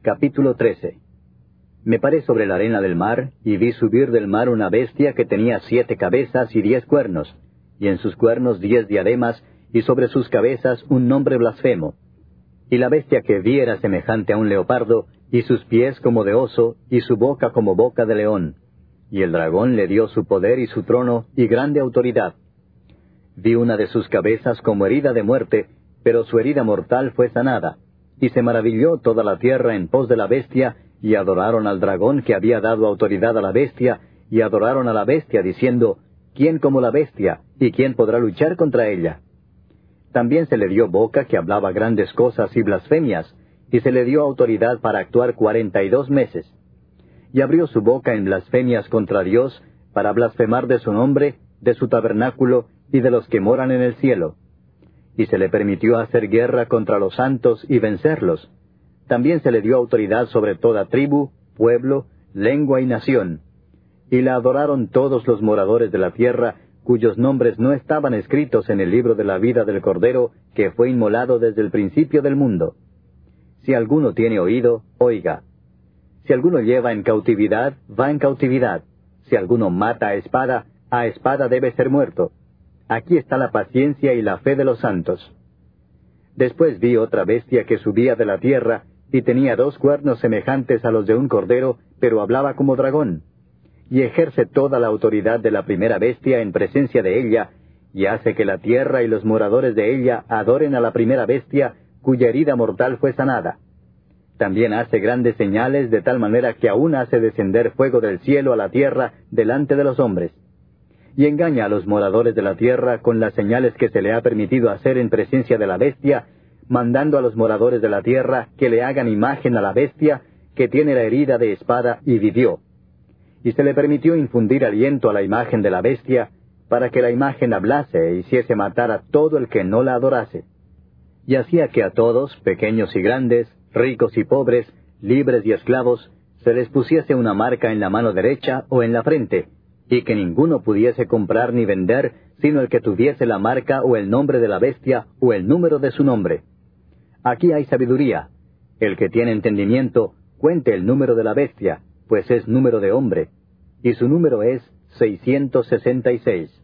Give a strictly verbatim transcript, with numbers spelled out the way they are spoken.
Capítulo trece. Me paré sobre la arena del mar, y vi subir del mar una bestia que tenía siete cabezas y diez cuernos, y en sus cuernos diez diademas, y sobre sus cabezas un nombre blasfemo. Y la bestia que vi era semejante a un leopardo, y sus pies como de oso, y su boca como boca de león. Y el dragón le dio su poder y su trono, y grande autoridad. Vi una de sus cabezas como herida de muerte, pero su herida mortal fue sanada. Y se maravilló toda la tierra en pos de la bestia, y adoraron al dragón que había dado autoridad a la bestia, y adoraron a la bestia, diciendo, ¿quién como la bestia? ¿Y quién podrá luchar contra ella? También se le dio boca que hablaba grandes cosas y blasfemias, y se le dio autoridad para actuar cuarenta y dos meses. Y abrió su boca en blasfemias contra Dios, para blasfemar de su nombre, de su tabernáculo, y de los que moran en el cielo. Y se le permitió hacer guerra contra los santos y vencerlos. También se le dio autoridad sobre toda tribu, pueblo, lengua y nación. Y la adoraron todos los moradores de la tierra, cuyos nombres no estaban escritos en el libro de la vida del Cordero, que fue inmolado desde el principio del mundo. Si alguno tiene oído, oiga. Si alguno lleva en cautividad, va en cautividad. Si alguno mata a espada, a espada debe ser muerto. Aquí está la paciencia y la fe de los santos. Después vi otra bestia que subía de la tierra, y tenía dos cuernos semejantes a los de un cordero, pero hablaba como dragón. Y ejerce toda la autoridad de la primera bestia en presencia de ella, y hace que la tierra y los moradores de ella adoren a la primera bestia, cuya herida mortal fue sanada. También hace grandes señales, de tal manera que aún hace descender fuego del cielo a la tierra delante de los hombres. Y engaña a los moradores de la tierra con las señales que se le ha permitido hacer en presencia de la bestia, mandando a los moradores de la tierra que le hagan imagen a la bestia, que tiene la herida de espada y vivió. Y se le permitió infundir aliento a la imagen de la bestia, para que la imagen hablase e hiciese matar a todo el que no la adorase. Y hacía que a todos, pequeños y grandes, ricos y pobres, libres y esclavos, se les pusiese una marca en la mano derecha o en la frente, y que ninguno pudiese comprar ni vender, sino el que tuviese la marca o el nombre de la bestia o el número de su nombre. Aquí hay sabiduría. El que tiene entendimiento, cuente el número de la bestia, pues es número de hombre, y su número es seiscientos sesenta y seis.